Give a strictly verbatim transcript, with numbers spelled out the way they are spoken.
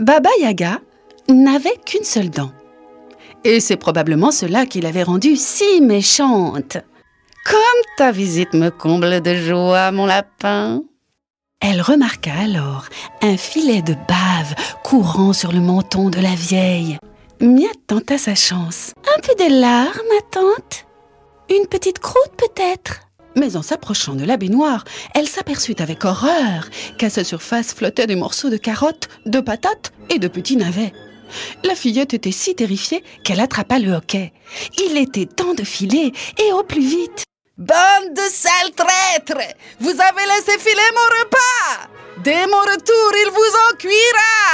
Baba Yaga n'avait qu'une seule dent. Et c'est probablement cela qui l'avait rendue si méchante. « Comme ta visite me comble de joie, mon lapin !» Elle remarqua alors un filet de bave courant sur le menton de la vieille. Miette tenta sa chance. « Un peu de lard, ma tante ? Une petite croûte peut-être ?» Mais en s'approchant de la baignoire, elle s'aperçut avec horreur qu'à sa surface flottaient des morceaux de carottes, de patates et de petits navets. La fillette était si terrifiée qu'elle attrapa le hoquet. Il était temps de filer et au plus vite. « Bande de sales traîtres! Vous avez laissé filer mon repas! Dès mon retour, il vous en cuira !»